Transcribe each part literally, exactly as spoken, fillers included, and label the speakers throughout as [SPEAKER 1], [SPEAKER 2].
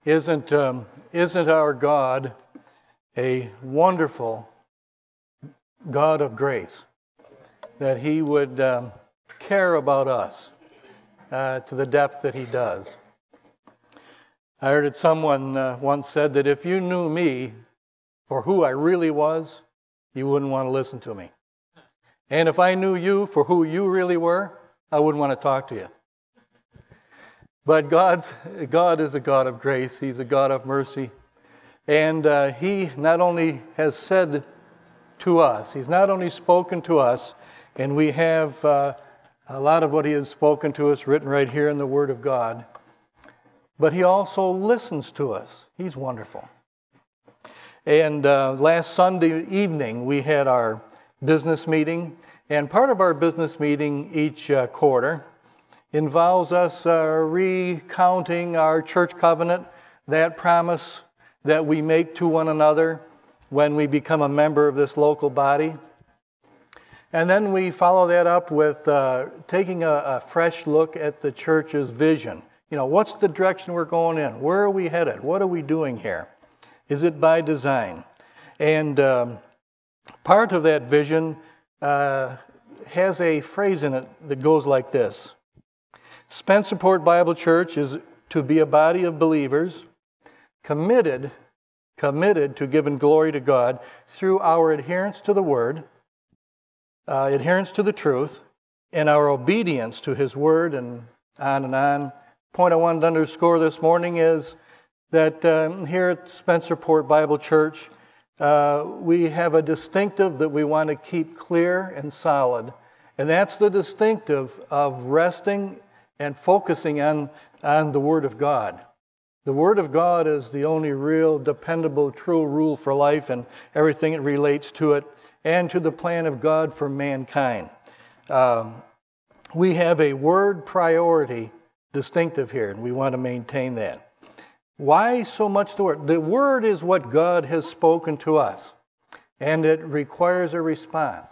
[SPEAKER 1] Isn't, um, isn't our God a wonderful God of grace? That He would um, care about us uh, to the depth that He does. I heard it someone uh, once said that if you knew me for who I really was, you wouldn't want to listen to me. And if I knew you for who you really were, I wouldn't want to talk to you. But God's, God is a God of grace. He's a God of mercy. And uh, He not only has said to us, He's not only spoken to us, and we have uh, a lot of what He has spoken to us written right here in the Word of God, but He also listens to us. He's wonderful. And uh, last Sunday evening, we had our business meeting. And part of our business meeting each uh, quarter involves us uh, recounting our church covenant, that promise that we make to one another when we become a member of this local body. And then we follow that up with uh, taking a, a fresh look at the church's vision. You know, what's the direction we're going in? Where are we headed? What are we doing here? Is it by design? And um, part of that vision uh, has a phrase in it that goes like this. Spencerport Bible Church is to be a body of believers committed, committed to giving glory to God through our adherence to the Word, uh, adherence to the truth, and our obedience to His Word, and on and on. Point I wanted to underscore this morning is that um, here at Spencerport Bible Church, uh, we have a distinctive that we want to keep clear and solid, and that's the distinctive of resting and focusing on, on the Word of God. The Word of God is the only real, dependable, true rule for life and everything that relates to it and to the plan of God for mankind. Um, we have a Word priority distinctive here, and we want to maintain that. Why so much the Word? The Word is what God has spoken to us, and it requires a response.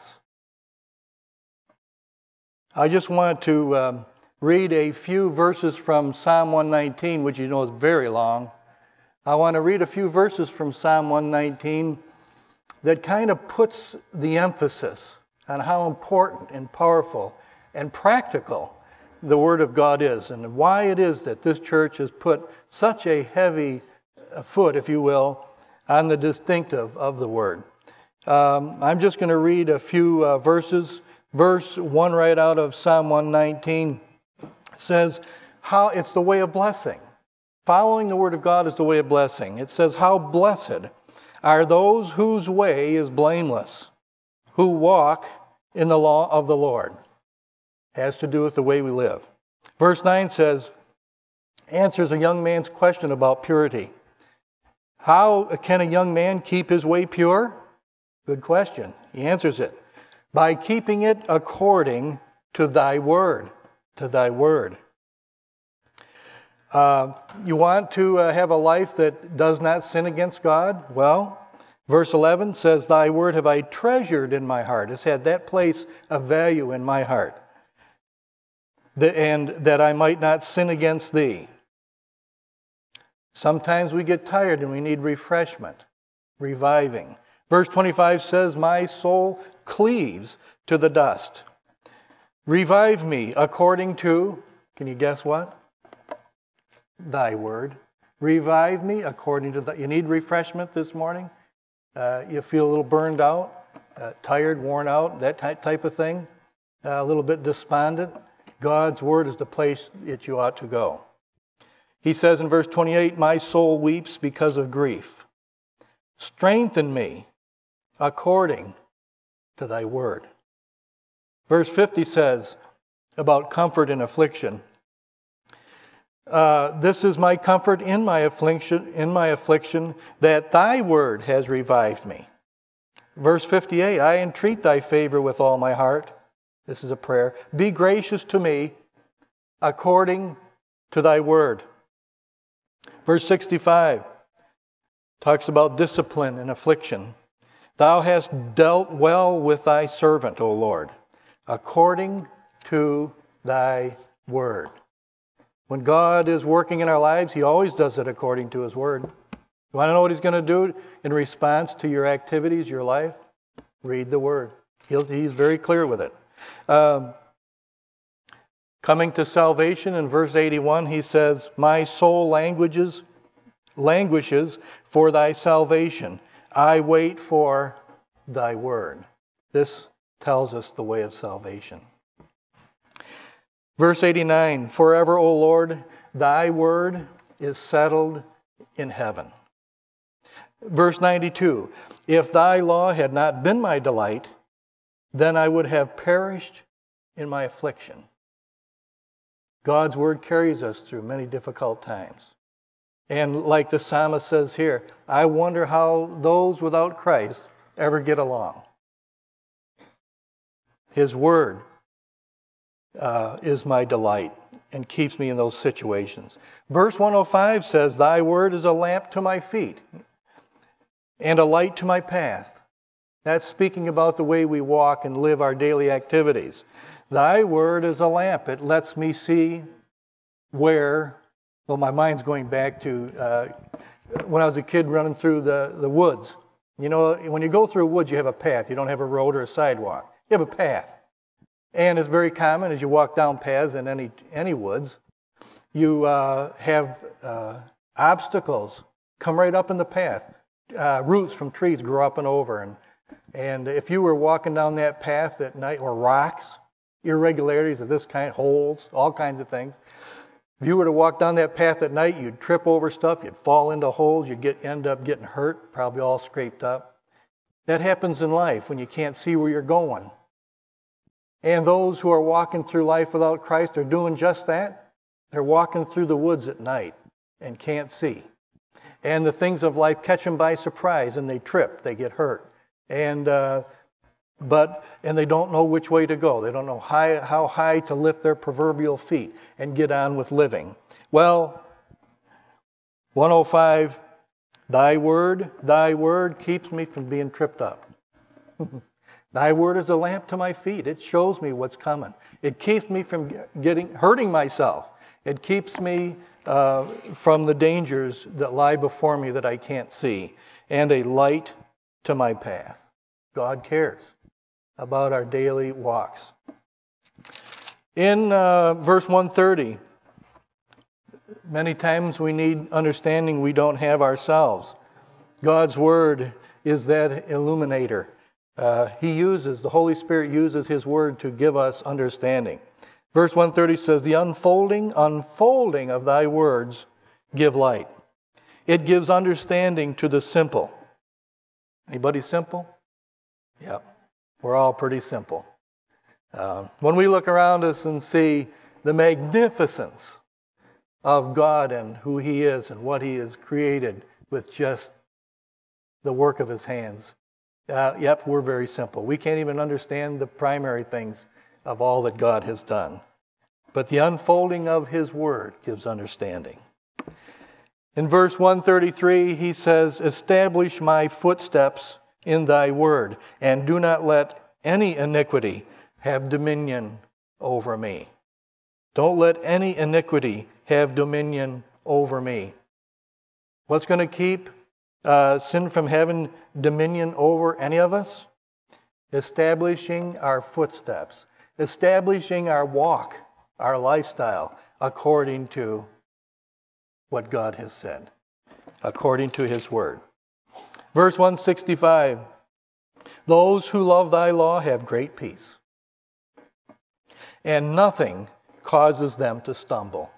[SPEAKER 1] I just want to um, read a few verses from Psalm one nineteen, which you know is very long. I want to read a few verses from Psalm one nineteen that kind of puts the emphasis on how important and powerful and practical the Word of God is, and why it is that this church has put such a heavy foot, if you will, on the distinctive of the Word. Um, I'm just going to read a few uh, verses. Verse one right out of Psalm one nineteen says, how it's the way of blessing. Following the Word of God is the way of blessing. It says, how blessed are those whose way is blameless, who walk in the law of the Lord. Has to do with the way we live. Verse nine says, answers a young man's question about purity. How can a young man keep his way pure? Good question. He answers it. By keeping it according to thy word. To thy word. Uh, you want to uh, have a life that does not sin against God? Well, verse eleven says, thy word have I treasured in my heart. It's had that place of value in my heart. And that I might not sin against thee. Sometimes we get tired and we need refreshment, reviving. Verse twenty-five says, my soul cleaves to the dust. Revive me according to, can you guess what? Thy word. Revive me according to the, you need refreshment this morning? Uh, you feel a little burned out, uh, tired, worn out, that type of thing? Uh, a little bit despondent? God's word is the place that you ought to go. He says in verse twenty-eight, my soul weeps because of grief. Strengthen me according to thy word. Verse fifty says about comfort in affliction. Uh, this is my comfort in my affliction, in my affliction, that thy word has revived me. Verse fifty-eight, I entreat thy favor with all my heart. This is a prayer. Be gracious to me according to thy word. Verse sixty-five talks about discipline and affliction. Thou hast dealt well with thy servant, O Lord, according to thy word. When God is working in our lives, He always does it according to His Word. You want to know what He's going to do in response to your activities, your life? Read the Word. He'll, he's very clear with it. Um, coming to salvation, in verse eighty-one, he says, "My soul languages, languishes for thy salvation. I wait for thy word." This tells us the way of salvation. Verse eighty-nine, "Forever, O Lord, thy word is settled in heaven." Verse ninety-two, "If thy law had not been my delight, then I would have perished in my affliction." God's word carries us through many difficult times. And like the psalmist says here, I wonder how those without Christ ever get along. His word uh, is my delight and keeps me in those situations. Verse one oh five says, "Thy word is a lamp to my feet and a light to my path." That's speaking about the way we walk and live our daily activities. Thy word is a lamp. It lets me see where, well, my mind's going back to uh, when I was a kid running through the, the woods. You know, when you go through a woods, you have a path. You don't have a road or a sidewalk. You have a path. And it's very common as you walk down paths in any any woods, you uh, have uh, obstacles come right up in the path. Uh, roots from trees grow up and over. And, and if you were walking down that path at night, or rocks, irregularities of this kind, holes, all kinds of things. If you were to walk down that path at night, you'd trip over stuff, you'd fall into holes, you'd get, end up getting hurt, probably all scraped up. That happens in life when you can't see where you're going. And those who are walking through life without Christ are doing just that. They're walking through the woods at night and can't see. And the things of life catch them by surprise, and they trip, they get hurt. And uh, but and they don't know which way to go. They don't know high, how high to lift their proverbial feet and get on with living. Well, one oh five, "Thy word, thy word keeps me from being tripped up." Thy word is a lamp to my feet. It shows me what's coming. It keeps me from getting hurting myself. It keeps me uh, from the dangers that lie before me that I can't see. And a light to my path. God cares about our daily walks. In uh, verse one thirty, many times we need understanding we don't have ourselves. God's word is that illuminator. Uh, he uses, the Holy Spirit uses His word to give us understanding. Verse one thirty says, "The unfolding, unfolding of thy words give light. It gives understanding to the simple." Anybody simple? Yep. We're all pretty simple. Uh, when we look around us and see the magnificence of God and who He is and what He has created with just the work of His hands, Uh, yep, we're very simple. We can't even understand the primary things of all that God has done. But the unfolding of His word gives understanding. In verse one thirty-three, he says, "Establish my footsteps in thy word, and do not let any iniquity have dominion over me." Don't let any iniquity have dominion over me. What's going to keep Uh, sin from having dominion over any of us? Establishing our footsteps, establishing our walk, our lifestyle, according to what God has said, according to His word. Verse one sixty-five, "Those who love thy law have great peace, and nothing causes them to stumble."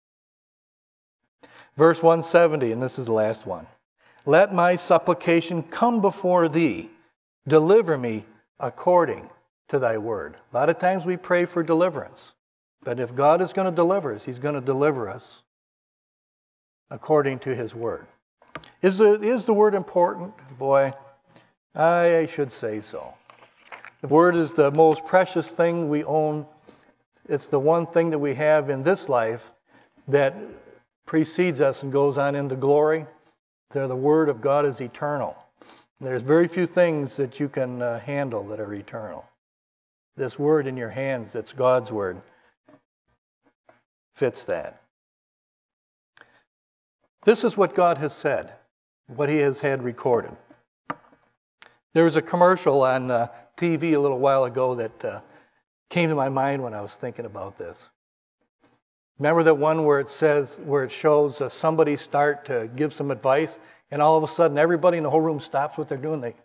[SPEAKER 1] Verse one seventy, and this is the last one. "Let my supplication come before thee. Deliver me according to thy word." A lot of times we pray for deliverance. But if God is going to deliver us, He's going to deliver us according to His word. Is the, is the word important? Boy, I should say so. The word is the most precious thing we own. It's the one thing that we have in this life that precedes us and goes on into glory. The Word of God is eternal. There's very few things that you can uh, handle that are eternal. This Word in your hands, that's God's Word, fits that. This is what God has said, what He has had recorded. There was a commercial on uh, T V a little while ago that uh, came to my mind when I was thinking about this. Remember that one where it says, where it shows uh, somebody start to give some advice, and all of a sudden everybody in the whole room stops what they're doing. They,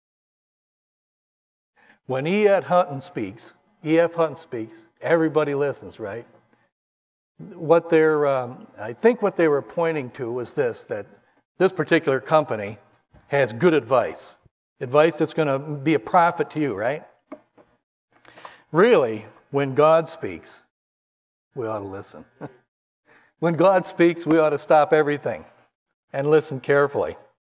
[SPEAKER 1] when E F. Hutton speaks, E F. Hutton speaks, everybody listens, right? What they're, um, I think what they were pointing to was this, that this particular company has good advice. Advice that's going to be a profit to you, right? Really, when God speaks, we ought to listen. When God speaks, we ought to stop everything and listen carefully.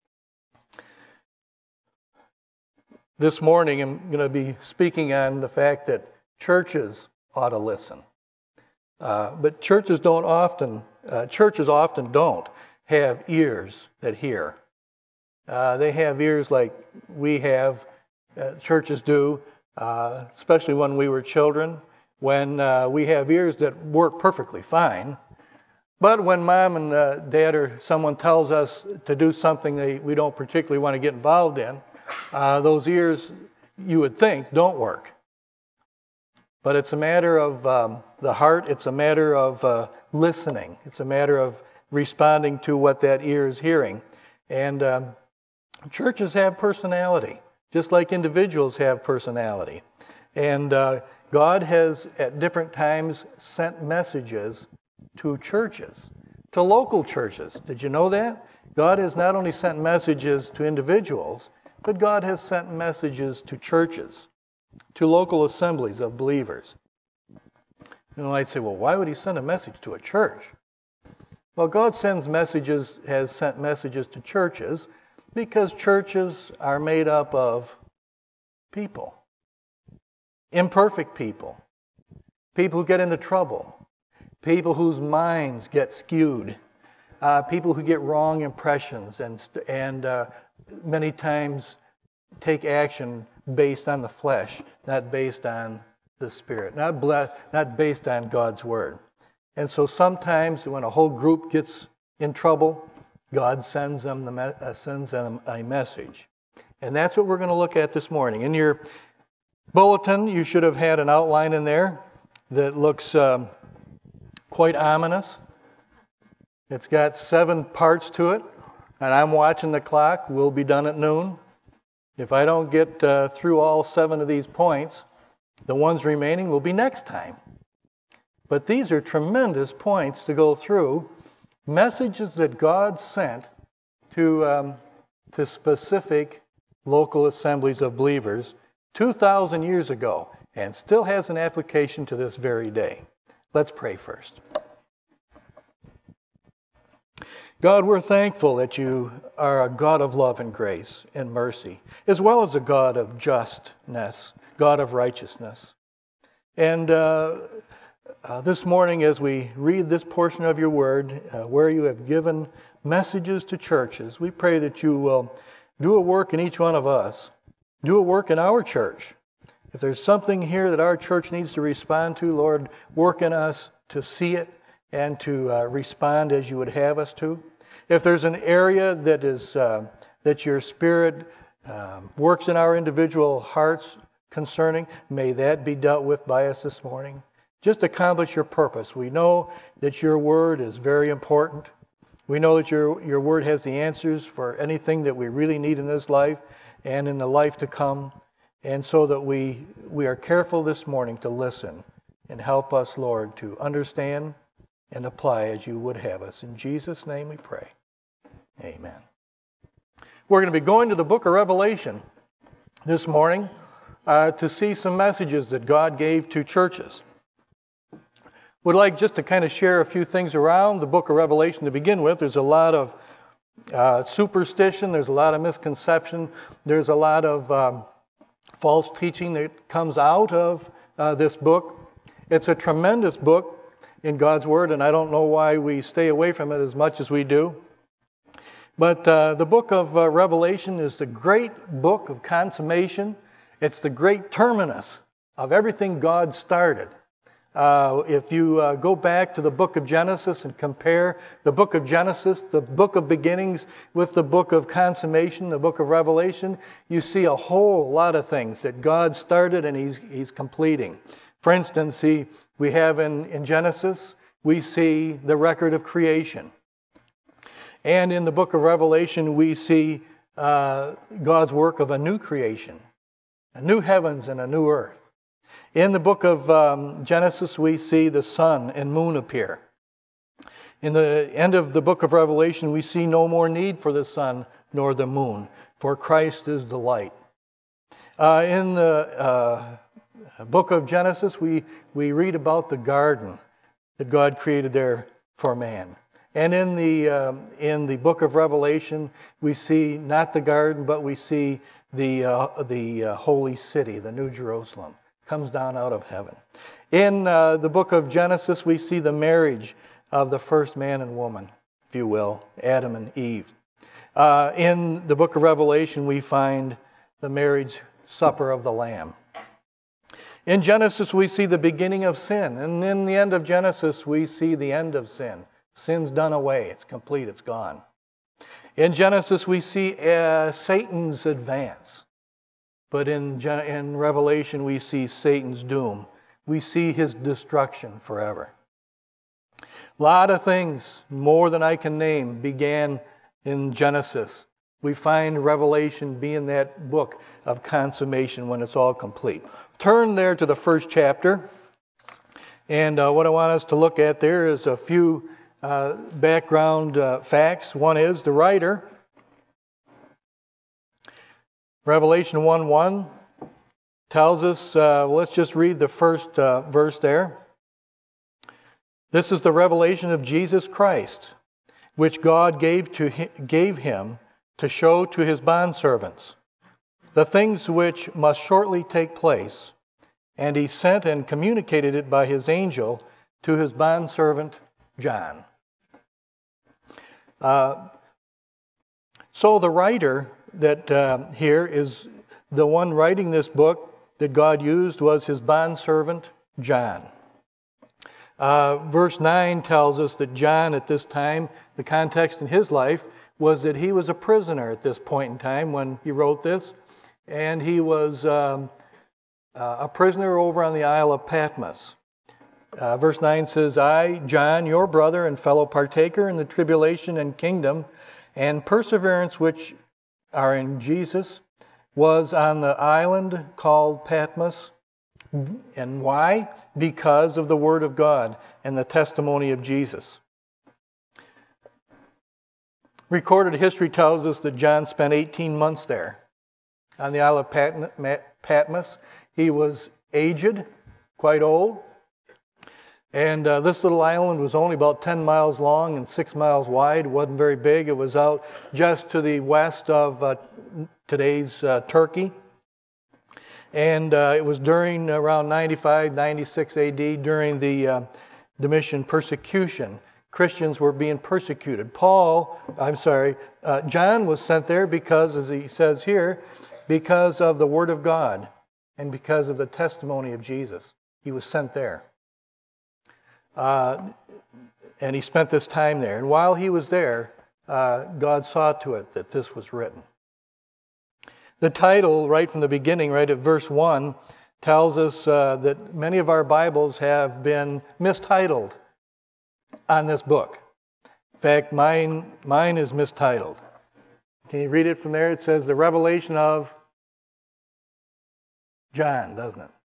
[SPEAKER 1] This morning, I'm going to be speaking on the fact that churches ought to listen. Uh, but churches don't often, uh, churches often don't have ears that hear. Uh, they have ears like we have, uh, churches do, uh, especially when we were children, when uh, we have ears that work perfectly fine. But when mom and uh, dad or someone tells us to do something they, we don't particularly want to get involved in, uh, those ears, you would think, don't work. But it's a matter of um, the heart. It's a matter of uh, listening. It's a matter of responding to what that ear is hearing. And um, churches have personality, just like individuals have personality. And uh, God has, at different times, sent messages to churches, to local churches. Did you know that? God has not only sent messages to individuals, but God has sent messages to churches, to local assemblies of believers. You know, I'd say, well, why would He send a message to a church? Well, God sends messages, has sent messages to churches because churches are made up of people, imperfect people, people who get into trouble, people whose minds get skewed, uh, people who get wrong impressions and and uh, many times take action based on the flesh, not based on the Spirit, not ble- not based on God's Word. And so sometimes when a whole group gets in trouble, God sends them the me- uh, sends them a message. And that's what we're going to look at this morning. In your bulletin, you should have had an outline in there that looks um, quite ominous. It's got seven parts to it, and I'm watching the clock. We'll be done at noon. If I don't get uh, through all seven of these points, the ones remaining will be next time. But these are tremendous points to go through, messages that God sent to, um, to specific local assemblies of believers two thousand years ago, and still has an application to this very day. Let's pray first. God, we're thankful that You are a God of love and grace and mercy, as well as a God of justness, God of righteousness. And uh, uh, this morning, as we read this portion of Your Word, uh, where You have given messages to churches, we pray that You will do a work in each one of us, do a work in our church. If there's something here that our church needs to respond to, Lord, work in us to see it and to uh, respond as You would have us to. If there's an area that is uh, that Your Spirit um, works in our individual hearts concerning, may that be dealt with by us this morning. Just accomplish Your purpose. We know that Your Word is very important. We know that Your, your Word has the answers for anything that we really need in this life and in the life to come. And so that we, we are careful this morning to listen and help us, Lord, to understand and apply as You would have us. In Jesus' name we pray. Amen. We're going to be going to the book of Revelation this morning uh, to see some messages that God gave to churches. Would like just to kind of share a few things around the book of Revelation to begin with. There's a lot of uh, superstition. There's a lot of misconception. There's a lot of um, false teaching that comes out of uh, this book. It's a tremendous book in God's Word, and I don't know why we stay away from it as much as we do. But uh, the book of uh, Revelation is the great book of consummation. It's the great terminus of everything God started. Uh, if you uh, go back to the book of Genesis and compare the book of Genesis, the book of beginnings, with the book of consummation, the book of Revelation, you see a whole lot of things that God started and He's, he's completing. For instance, he, we have in, in Genesis, we see the record of creation. And in the book of Revelation, we see uh, God's work of a new creation, a new heavens and a new earth. In the book of um, Genesis, we see the sun and moon appear. In the end of the book of Revelation, we see no more need for the sun nor the moon, for Christ is the light. Uh, in the uh, book of Genesis, we, we read about the garden that God created there for man. And in the, um, in the book of Revelation, we see not the garden, but we see the, uh, the uh, holy city, the New Jerusalem. Comes down out of heaven. In uh, the book of Genesis, we see the marriage of the first man and woman, if you will, Adam and Eve. Uh, in the book of Revelation, we find the marriage supper of the Lamb. In Genesis, we see the beginning of sin. And in the end of Genesis, we see the end of sin. Sin's done away. It's complete. It's gone. In Genesis, we see uh, Satan's advance. But in, in Revelation, we see Satan's doom. We see his destruction forever. A lot of things, more than I can name, began in Genesis. We find Revelation being that book of consummation when it's all complete. Turn there to the first chapter. And uh, what I want us to look at there is a few uh, background uh, facts. One is the writer, Revelation one one, tells us, uh, let's just read the first uh, verse there. This is the revelation of Jesus Christ, which God gave to him, gave him to show to his bondservants the things which must shortly take place. And he sent and communicated it by his angel to his bondservant John. Uh, so the writer that uh, here is the one writing this book that God used was his bondservant John. Uh, verse nine tells us that John at this time, the context in his life was that he was a prisoner at this point in time when he wrote this, and he was um, uh, a prisoner over on the Isle of Patmos. Uh, verse nine says, I, John, your brother and fellow partaker in the tribulation and kingdom and perseverance which are in Jesus, was on the island called Patmos. And why? Because of the Word of God and the testimony of Jesus. Recorded history tells us that John spent eighteen months there on the Isle of Patmos. He was aged, quite old. And uh, this little island was only about ten miles long and six miles wide. It wasn't very big. It was out just to the west of uh, today's uh, Turkey. And uh, it was during around ninety-five, ninety-six A D, during the uh, Domitian persecution. Christians were being persecuted. Paul, I'm sorry, uh, John was sent there because, as he says here, because of the Word of God and because of the testimony of Jesus. He was sent there. Uh, and he spent this time there. And while he was there, uh, God saw to it that this was written. The title, right from the beginning, right at verse one, tells us uh, that many of our Bibles have been mistitled on this book. In fact, mine, mine is mistitled. Can you read it from there? It says, the revelation of John, doesn't it?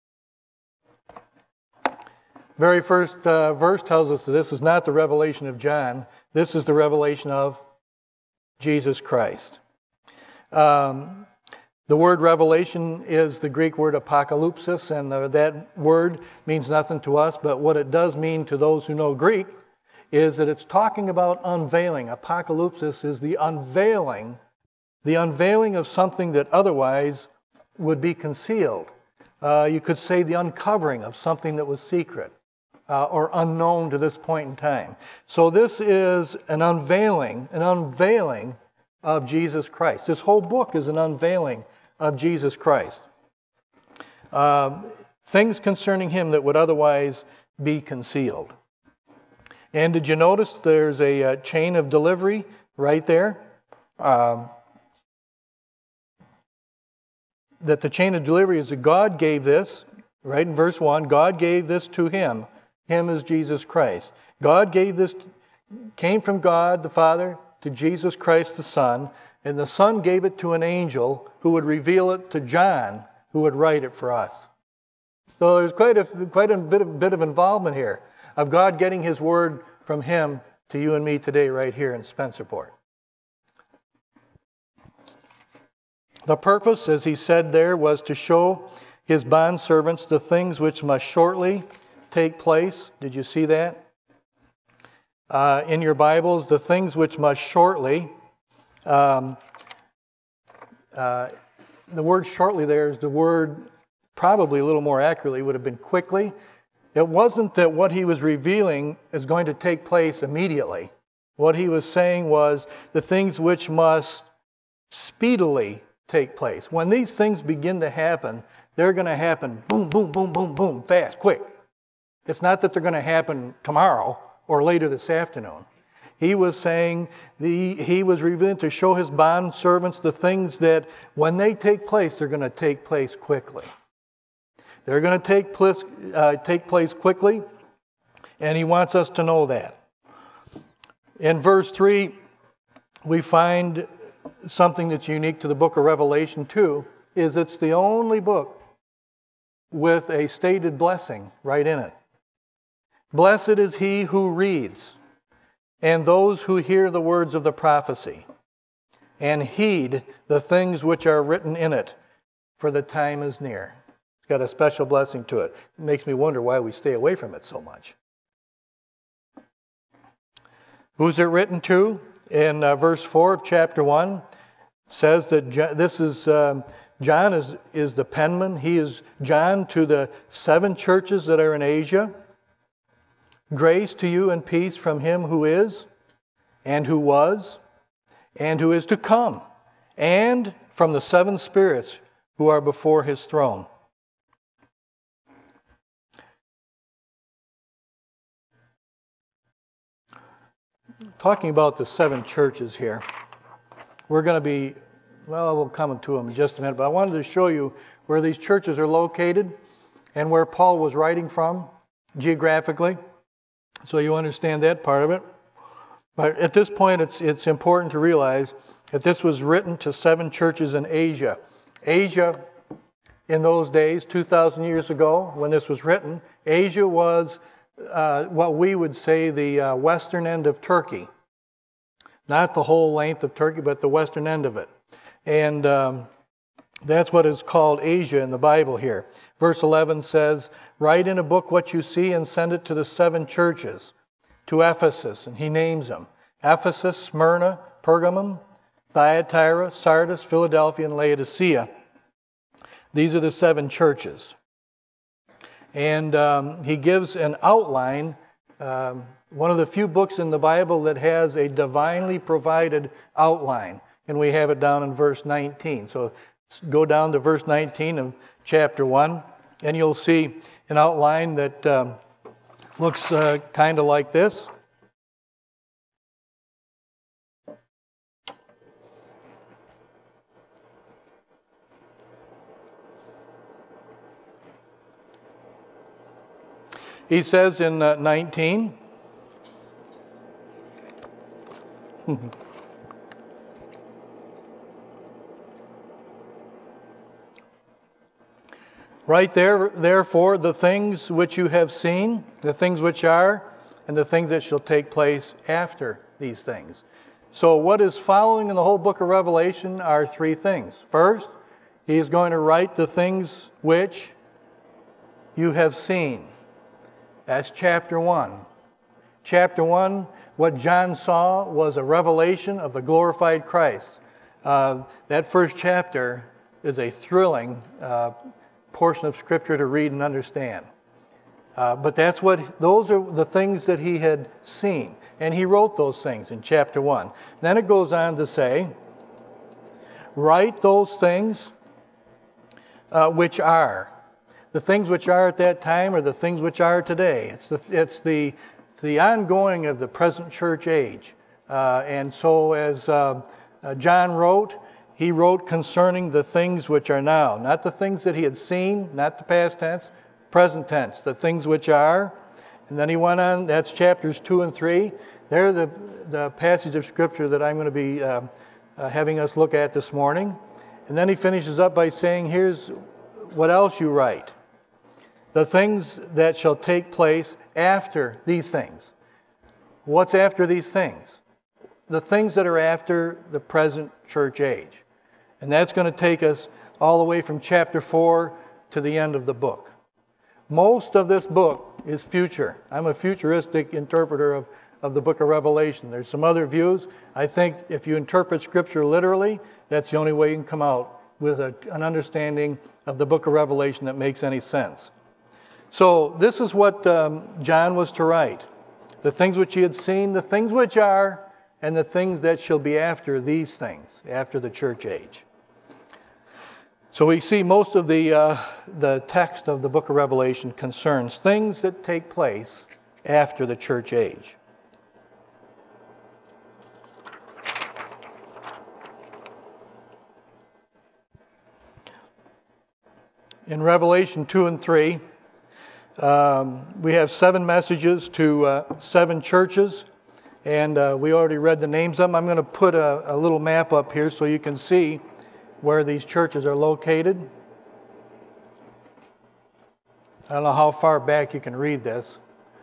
[SPEAKER 1] Very first uh, verse tells us that this is not the revelation of John. This is the revelation of Jesus Christ. Um, the word revelation is the Greek word apocalypsis, and the, that word means nothing to us, but what it does mean to those who know Greek is that it's talking about unveiling. Apocalypsis is the unveiling, the unveiling of something that otherwise would be concealed. Uh, you could say the uncovering of something that was secret. Uh, or unknown to this point in time. So this is an unveiling, an unveiling of Jesus Christ. This whole book is an unveiling of Jesus Christ. Um, things concerning him that would otherwise be concealed. And did you notice there's a, a chain of delivery right there? Um, that the chain of delivery is that God gave this, right in verse one, God gave this to him. Him is Jesus Christ. God gave this, came from God the Father to Jesus Christ the Son, and the Son gave it to an angel who would reveal it to John, who would write it for us. So there's quite a quite a bit of, bit of involvement here of God getting His word from Him to you and me today right here in Spencerport. The purpose, as he said there, was to show His bondservants the things which must shortly take place. Did you see that? Uh, in your Bibles, the things which must shortly. Um, uh, the word shortly there is the word, probably a little more accurately, would have been quickly. It wasn't that what he was revealing is going to take place immediately. What he was saying was the things which must speedily take place. When these things begin to happen, they're going to happen boom, boom, boom, boom, boom, fast, quick. It's not that they're going to happen tomorrow or later this afternoon. He was saying the, he was revealing to show his bond servants the things that when they take place, they're going to take place quickly. They're going to take place, uh, take place quickly, and he wants us to know that. In verse three, we find something that's unique to the book of Revelation too, is it's the only book with a stated blessing right in it. Blessed is he who reads, and those who hear the words of the prophecy, and heed the things which are written in it, for the time is near. It's got a special blessing to it. It makes me wonder why we stay away from it so much. Who's it written to? In uh, verse four of chapter one, says that John, this is um, John is, is the penman. He is John to the seven churches that are in Asia. Grace to you and peace from him who is, and who was, and who is to come, and from the seven spirits who are before his throne. Talking about the seven churches here, we're going to be, well, we'll come to them in just a minute, but I wanted to show you where these churches are located and where Paul was writing from geographically, so you understand that part of it. But at this point, it's it's important to realize that this was written to seven churches in Asia. Asia, in those days, two thousand years ago, when this was written, Asia was uh, what we would say the uh, western end of Turkey. Not the whole length of Turkey, but the western end of it. And um, that's what is called Asia in the Bible here. Verse eleven says, write in a book what you see and send it to the seven churches, to Ephesus, and he names them. Ephesus, Smyrna, Pergamum, Thyatira, Sardis, Philadelphia, and Laodicea. These are the seven churches. And um, he gives an outline, um, one of the few books in the Bible that has a divinely provided outline. And we have it down in verse nineteen. So go down to verse nineteen of chapter one, and you'll see an outline that um, looks uh, kind of like this. He says in uh, nineteen, right there, therefore, the things which you have seen, the things which are, and the things that shall take place after these things. So what is following in the whole book of Revelation are three things. First, he is going to write the things which you have seen. That's chapter one. Chapter one, what John saw was a revelation of the glorified Christ. Uh, that first chapter is a thrilling uh, portion of Scripture to read and understand. Uh, but that's what, those are the things that he had seen. And he wrote those things in chapter one. Then it goes on to say, write those things uh, which are. the things which are at that time are the things which are today. It's the, it's the, it's the ongoing of the present church age. Uh, and so as uh, uh, John wrote, he wrote concerning the things which are now. Not the things that he had seen, not the past tense, present tense, the things which are. And then he went on, that's chapters two and three. They're the, the passage of Scripture that I'm going to be uh, uh, having us look at this morning. And then he finishes up by saying, here's what else you write. The things that shall take place after these things. What's after these things? The things that are after the present church age. And that's going to take us all the way from chapter four to the end of the book. Most of this book is future. I'm a futuristic interpreter of, of the book of Revelation. There's some other views. I think if you interpret Scripture literally, that's the only way you can come out with a, an understanding of the book of Revelation that makes any sense. So this is what um, John was to write. The things which he had seen, the things which are, and the things that shall be after these things, after the church age. So we see most of the, uh, the text of the book of Revelation concerns things that take place after the church age. In Revelation two and three, um, we have seven messages to uh, seven churches, and uh, we already read the names of them. I'm going to put a, a little map up here so you can see where these churches are located. I don't know how far back you can read this,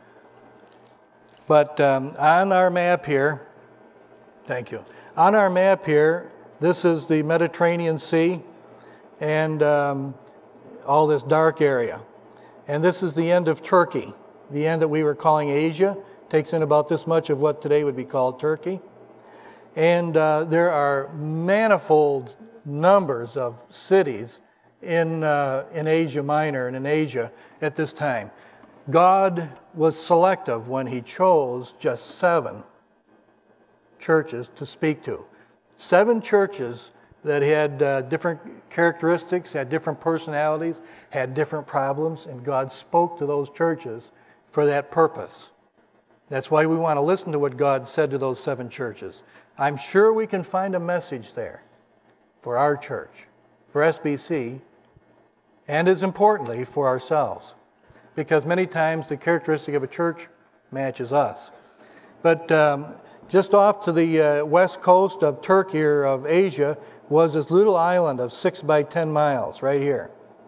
[SPEAKER 1] but um, on our map here, thank you. On our map here, this is the Mediterranean Sea, and um, all this dark area. And this is the end of Turkey, the end that we were calling Asia. Takes in about this much of what today would be called Turkey. And uh, there are manifold numbers of cities in, uh, in Asia Minor and in Asia at this time. God was selective when he chose just seven churches to speak to. Seven churches that had uh, different characteristics, had different personalities, had different problems, and God spoke to those churches for that purpose. That's why we want to listen to what God said to those seven churches. I'm sure we can find a message there for our church, for S B C, and as importantly, for ourselves. Because many times the characteristic of a church matches us. But um, just off to the uh, west coast of Turkey or of Asia was this little island of six by ten miles right here.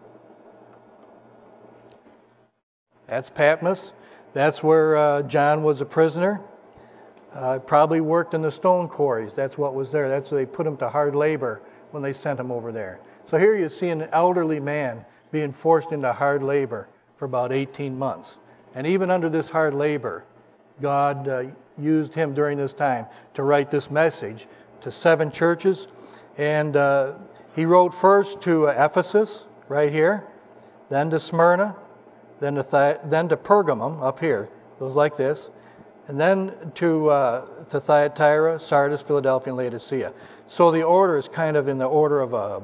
[SPEAKER 1] That's Patmos. That's where uh, John was a prisoner. Uh, probably worked in the stone quarries. That's what was there. That's where they put him to hard labor when they sent him over there. So here you see an elderly man being forced into hard labor for about eighteen months. And even under this hard labor, God uh, used him during this time to write this message to seven churches. And uh, he wrote first to uh, Ephesus, right here, then to Smyrna, then to, Thi- then to Pergamum, up here, goes like this, and then to, uh, to Thyatira, Sardis, Philadelphia, and Laodicea. So the order is kind of in the order of a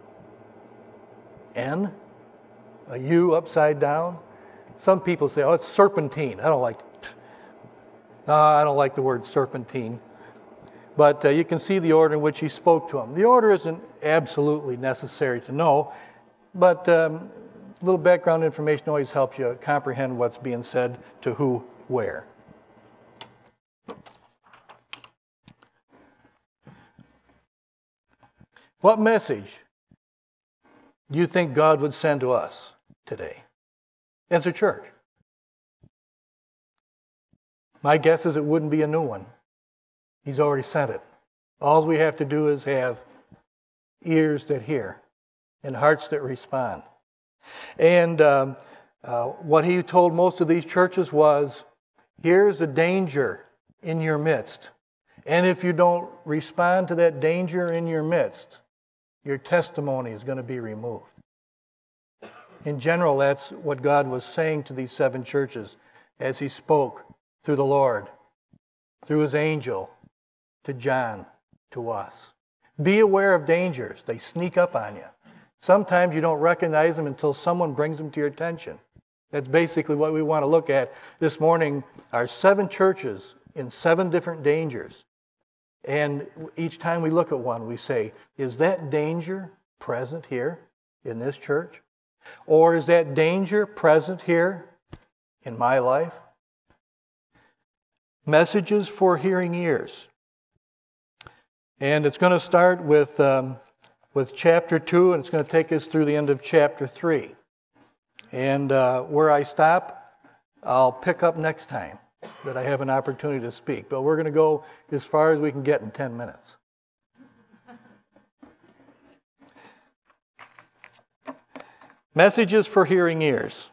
[SPEAKER 1] N, a U upside down. Some people say, oh, it's serpentine. I don't like it. No, I don't like the word serpentine. But uh, you can see the order in which he spoke to them. The order isn't absolutely necessary to know, but um, a little background information always helps you comprehend what's being said to who, where. What message do you think God would send to us today as a church? My guess is it wouldn't be a new one. He's already sent it. All we have to do is have ears that hear and hearts that respond. And um, uh, what he told most of these churches was, here's a danger in your midst. And if you don't respond to that danger in your midst, your testimony is going to be removed. In general, that's what God was saying to these seven churches as he spoke through the Lord, through his angel, to John, to us. Be aware of dangers. They sneak up on you. Sometimes you don't recognize them until someone brings them to your attention. That's basically what we want to look at this morning, are seven churches in seven different dangers. And each time we look at one, we say, is that danger present here in this church? Or is that danger present here in my life? Messages for hearing ears. And it's going to start with, um, with chapter two, and it's going to take us through the end of chapter three. And uh, where I stop, I'll pick up next time that I have an opportunity to speak. But we're going to go as far as we can get in ten minutes. Messages for hearing ears.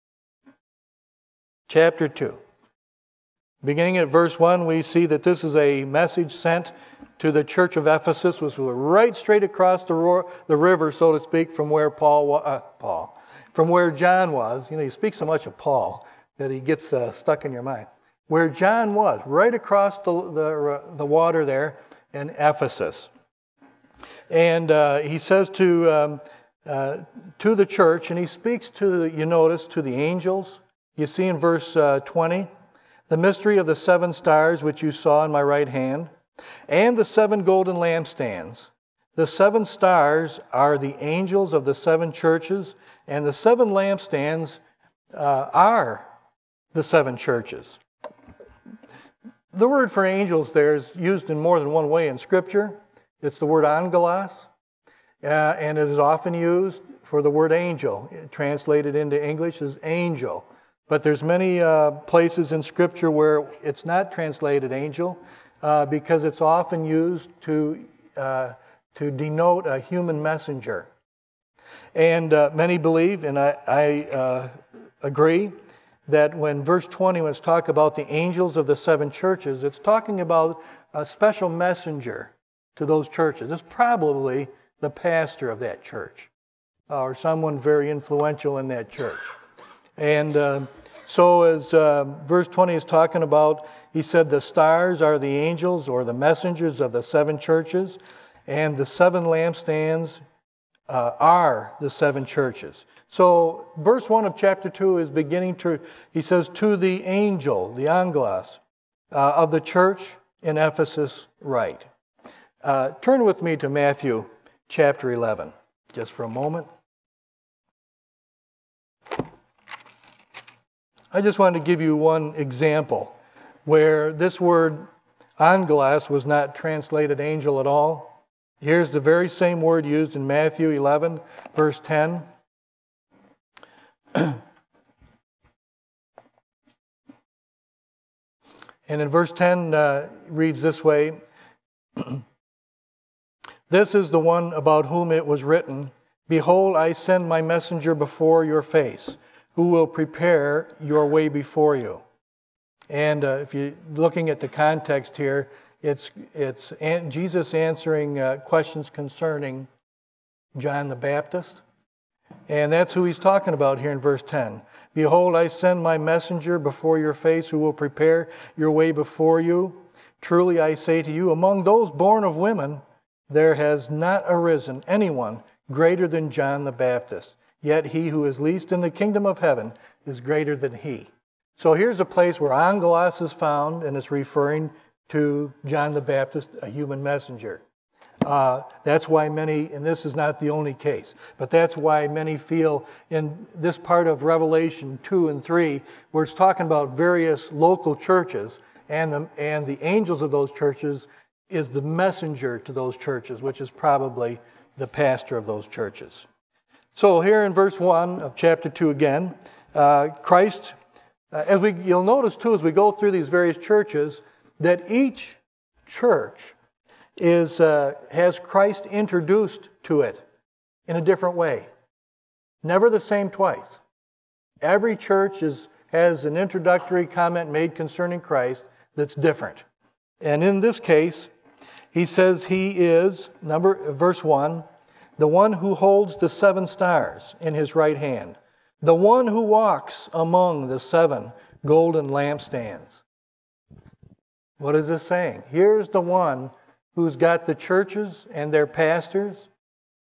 [SPEAKER 1] Chapter two. Beginning at verse one, we see that this is a message sent to the church of Ephesus, which was right straight across the, ro- the river, so to speak, from where Paul, wa- uh, Paul, from where John was. You know, you speak so much of Paul that he gets uh, stuck in your mind. Where John was, right across the the, the water there in Ephesus. And uh, he says to um, uh, to the church, and he speaks to, you notice, to the angels. You see in verse uh, twenty, the mystery of the seven stars which you saw in my right hand, and the seven golden lampstands. The seven stars are the angels of the seven churches, and the seven lampstands uh, are the seven churches. The word for angels there is used in more than one way in Scripture. It's the word angelos, uh, and it is often used for the word angel, translated into English as angel. But there's many uh, places in Scripture where it's not translated angel, uh, because it's often used to uh, to denote a human messenger. And uh, many believe, and I, I uh, agree, that when verse twenty was talk about the angels of the seven churches, it's talking about a special messenger to those churches. It's probably the pastor of that church, or someone very influential in that church. And uh, so as uh, verse twenty is talking about, he said the stars are the angels or the messengers of the seven churches, and the seven lampstands uh, are the seven churches. So verse one of chapter two is beginning to, he says, to the angel, the angelos, uh, of the church in Ephesus write. Uh, turn with me to Matthew chapter eleven, just for a moment. I just wanted to give you one example where this word angelos was not translated angel at all. Here's the very same word used in Matthew eleven, verse ten. And in verse ten uh, reads this way, this is the one about whom it was written, behold, I send my messenger before your face, who will prepare your way before you. And uh, if you're looking at the context here, it's it's an, Jesus answering uh, questions concerning John the Baptist. And that's who he's talking about here in verse ten. Behold, I send my messenger before your face, who will prepare your way before you. Truly I say to you, among those born of women, there has not arisen anyone greater than John the Baptist. Yet he who is least in the kingdom of heaven is greater than he. So here's a place where angelos is found, and it's referring to John the Baptist, a human messenger. Uh, that's why many, and this is not the only case, but that's why many feel in this part of Revelation two and three, where it's talking about various local churches, and the, and the angels of those churches is the messenger to those churches, which is probably the pastor of those churches. So here in verse one of chapter two again, uh, Christ, uh, as we you'll notice too as we go through these various churches, that each church is uh, has Christ introduced to it in a different way. Never the same twice. Every church is, has an introductory comment made concerning Christ that's different. And in this case, he says he is, number verse one, the one who holds the seven stars in his right hand, the one who walks among the seven golden lampstands. What is this saying? Here's the one who's got the churches and their pastors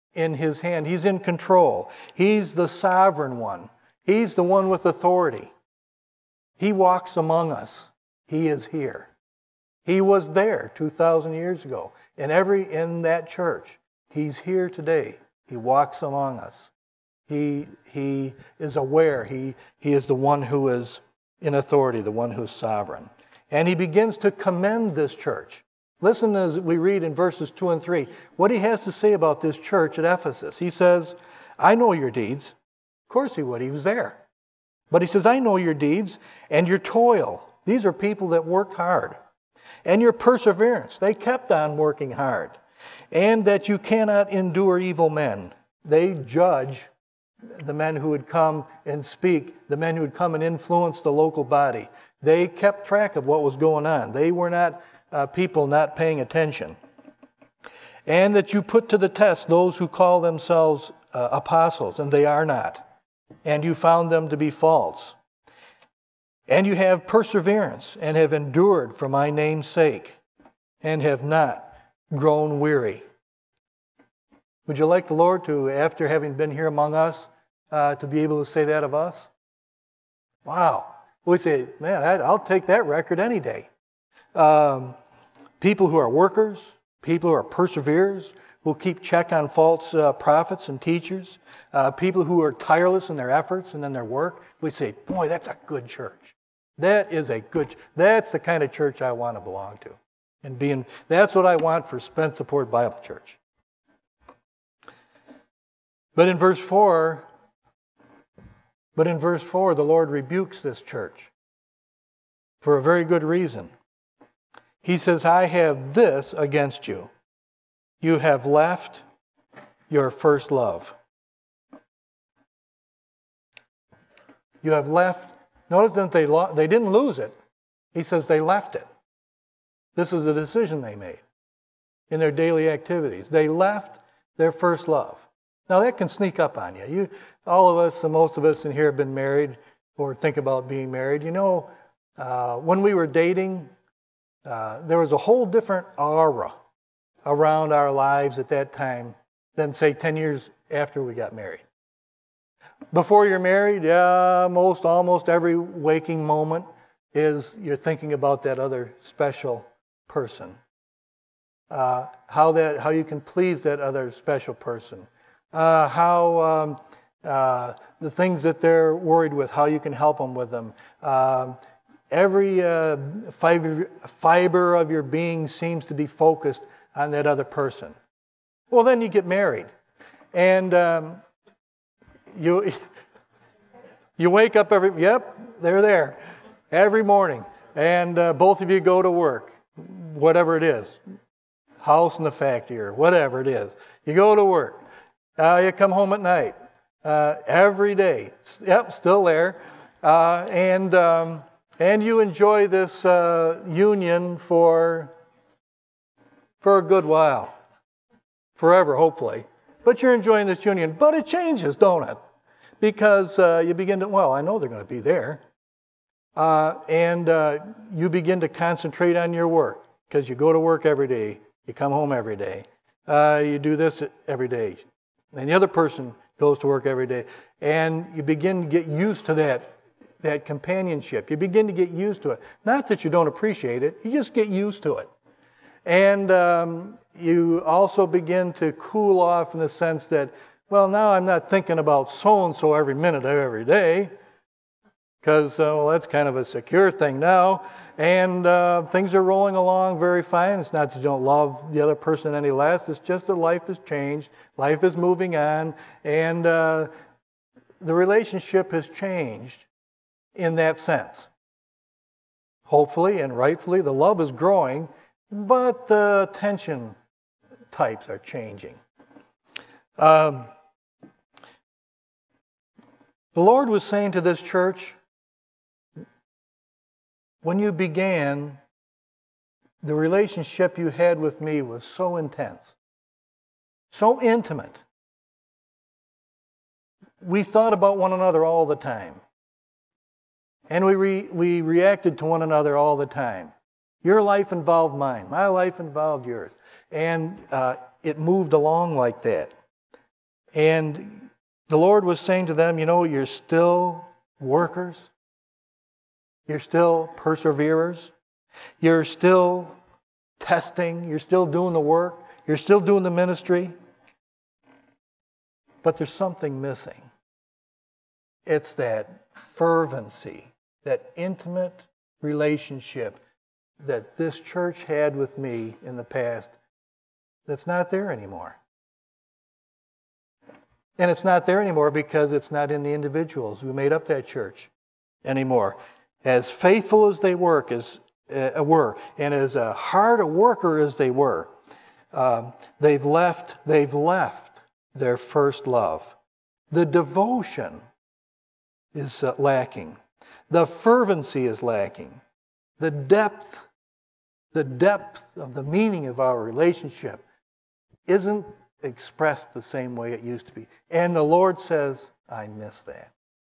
[SPEAKER 1] in His hand. He's in control. He's the sovereign one. He's the one with authority. He walks among us. He is here. He was there two thousand years ago. And every in that church, He's here today. He walks among us. He, he is aware. He, he is the one who is in authority, the one who is sovereign. And He begins to commend this church. Listen as we read in verses two and three what He has to say about this church at Ephesus. He says, I know your deeds. Of course He would. He was there. But He says, I know your deeds and your toil. These are people that worked hard. And your perseverance. They kept on working hard. And that you cannot endure evil men. They judge the men who would come and speak, the men who would come and influence the local body. They kept track of what was going on. They were not uh, people not paying attention. And that you put to the test those who call themselves uh, apostles, and they are not. And you found them to be false. And you have perseverance, and have endured for my name's sake, and have not grown weary. Would you like the Lord to, after having been here among us, uh, to be able to say that of us? Wow. We say, man, I'll take that record any day. Um, people who are workers, people who are perseverers, who keep check on false uh, prophets and teachers, uh, people who are tireless in their efforts and in their work. We say, boy, that's a good church. That is a good, that's the kind of church I want to belong to. And being, that's what I want for Spenceport Bible Church. But in verse four, but in verse four, the Lord rebukes this church for a very good reason. He says, I have this against you. You have left your first love. You have left, notice that they, lo- they didn't lose it. He says they left it. This is a decision they made in their daily activities. They left their first love. Now that can sneak up on you. You, all of us, and most of us in here have been married or think about being married. You know, uh, when we were dating, uh, there was a whole different aura around our lives at that time than, say, ten years after we got married. Before you're married, yeah, most, almost every waking moment is you're thinking about that other special person. Uh, how that, how you can please that other special person. Uh, how um, uh, the things that they're worried with, how you can help them with them. Um, every uh, fiber, fiber of your being seems to be focused on that other person. Well, then you get married, and um, you you wake up every yep, they're there every morning, and uh, both of you go to work, whatever it is, house in the factory or whatever it is. You go to work. Uh, you come home at night, uh, every day. Yep, still there. Uh, and um, and you enjoy this uh, union for, for a good while. Forever, hopefully. But you're enjoying this union. But it changes, don't it? Because uh, you begin to, well, I know they're going to be there. Uh, and uh, you begin to concentrate on your work. Because you go to work every day. You come home every day. Uh, you do this every day. And the other person goes to work every day. And you begin to get used to that, that companionship. You begin to get used to it. Not that you don't appreciate it. You just get used to it. And um, you also begin to cool off in the sense that, well, now I'm not thinking about so-and-so every minute of every day. Because, uh, well, that's kind of a secure thing now. And uh, things are rolling along very fine. It's not that you don't love the other person any less. It's just that life has changed. Life is moving on. And uh, the relationship has changed in that sense. Hopefully and rightfully, the love is growing, but the tension types are changing. Um, the Lord was saying to this church, when you began, the relationship you had with me was so intense, so intimate. We thought about one another all the time. And we re- we reacted to one another all the time. Your life involved mine. My life involved yours. And uh, it moved along like that. And the Lord was saying to them, you know, you're still workers. You're still perseverers. You're still testing. You're still doing the work. You're still doing the ministry. But there's something missing. It's that fervency, that intimate relationship that this church had with me in the past that's not there anymore. And it's not there anymore because it's not in the individuals who made up that church anymore. As faithful as they work as uh, were, and as uh, hard a worker as they were, um, they've left. They've left their first love. The devotion is uh, lacking. The fervency is lacking. The depth, the depth of the meaning of our relationship isn't expressed the same way it used to be. And the Lord says, I miss that.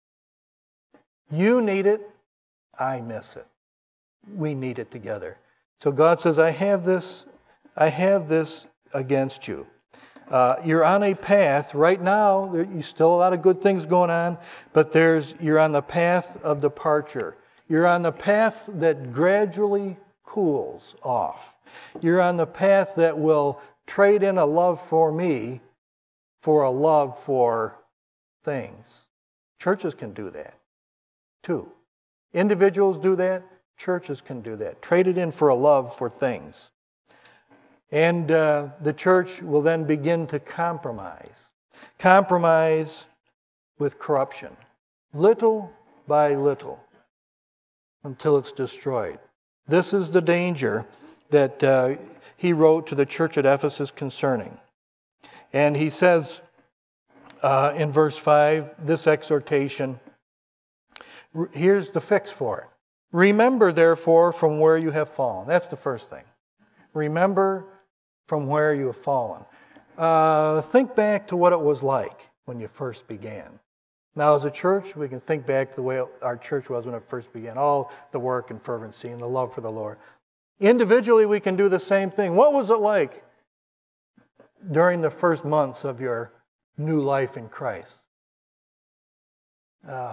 [SPEAKER 1] You need it. I miss it. We need it together. So God says, I have this, I have this against you. Uh, you're on a path right now. There's still a lot of good things going on, but there's you're on the path of departure. You're on the path that gradually cools off. You're on the path that will trade in a love for me for a love for things. Churches can do that too. Individuals do that. Churches can do that. Trade it in for a love for things. And uh, the church will then begin to compromise. Compromise with corruption. Little by little. Until it's destroyed. This is the danger that uh, he wrote to the church at Ephesus concerning. And he says uh, in verse five, this exhortation, here's the fix for it. Remember, therefore, from where you have fallen. That's the first thing. Remember from where you have fallen. Uh, think back to what it was like when you first began. Now, as a church, we can think back to the way our church was when it first began. All the work and fervency and the love for the Lord. Individually, we can do the same thing. What was it like during the first months of your new life in Christ? Uh,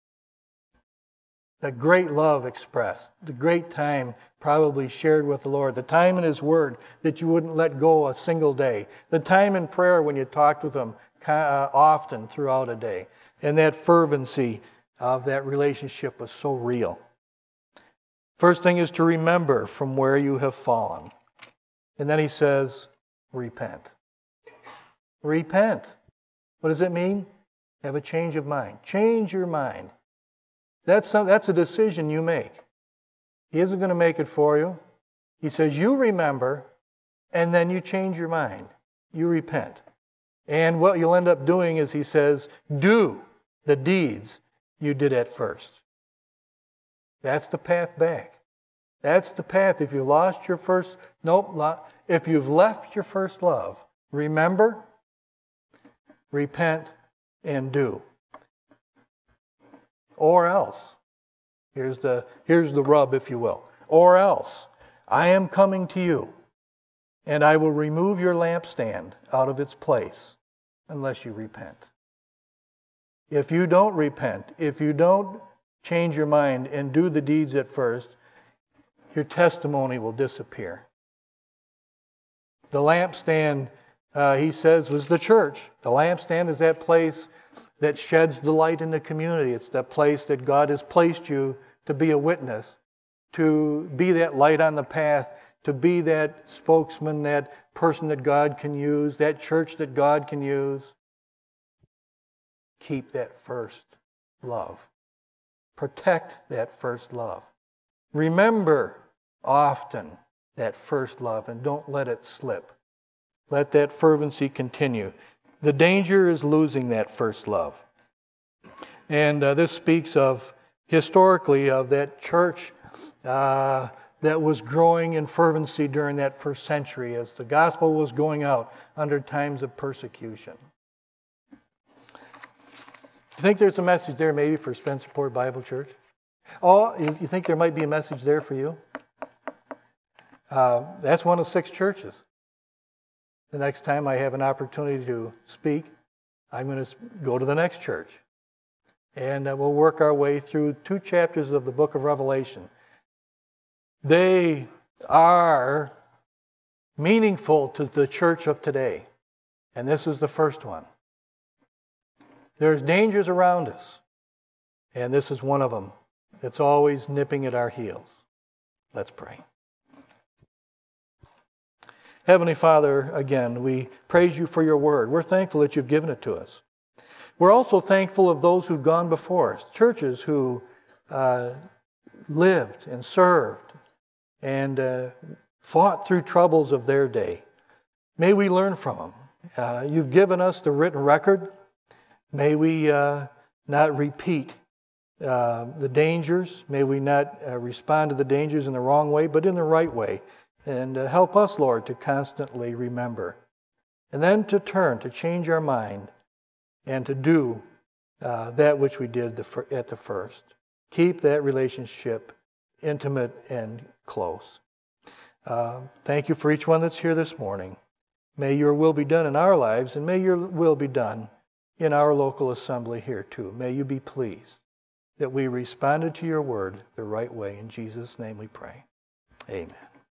[SPEAKER 1] the great love expressed, the great time probably shared with the Lord, the time in His Word that you wouldn't let go a single day, the time in prayer when you talked with Him uh, often throughout a day, and that fervency of that relationship was so real. First thing is to remember from where you have fallen. And then he says, repent. Repent. What does it mean? Have a change of mind. Change your mind. That's, some, that's a decision you make. He isn't going to make it for you. He says, you remember, and then you change your mind. You repent. And what you'll end up doing is, he says, do the deeds you did at first. That's the path back. That's the path. If you lost your first, nope, if you've left your first love, remember, repent, and do. Or else, here's the, here's the rub, if you will. Or else, I am coming to you, and I will remove your lampstand out of its place unless you repent. If you don't repent, if you don't change your mind and do the deeds at first, your testimony will disappear. The lampstand, uh, he says, was the church. The lampstand is that place that sheds the light in the community. It's that place that God has placed you to be a witness, to be that light on the path, to be that spokesman, that person that God can use, that church that God can use. Keep that first love. Protect that first love. Remember often that first love and don't let it slip. Let that fervency continue. The danger is losing that first love. And uh, this speaks of, historically, of that church uh, that was growing in fervency during that first century as the gospel was going out under times of persecution. Do you think there's a message there maybe for Spencerport Bible Church? Oh, you think there might be a message there for you? Uh, that's one of six churches. The next time I have an opportunity to speak, I'm going to go to the next church. And uh, we'll work our way through two chapters of the book of Revelation. They are meaningful to the church of today. And this is the first one. There's dangers around us. And this is one of them. It's always nipping at our heels. Let's pray. Heavenly Father, again, we praise you for your word. We're thankful that you've given it to us. We're also thankful of those who've gone before us, churches who uh, lived and served and uh, fought through troubles of their day. May we learn from them. Uh, you've given us the written record. May we uh, not repeat uh, the dangers. May we not uh, respond to the dangers in the wrong way, but in the right way. And uh, help us, Lord, to constantly remember. And then to turn, to change our mind, and to do uh, that which we did the fir- at the first. Keep that relationship intimate and close. Uh, thank you for each one that's here this morning. May your will be done in our lives, and may your will be done in our local assembly here too. May you be pleased that we responded to your word the right way. In Jesus' name we pray. Amen.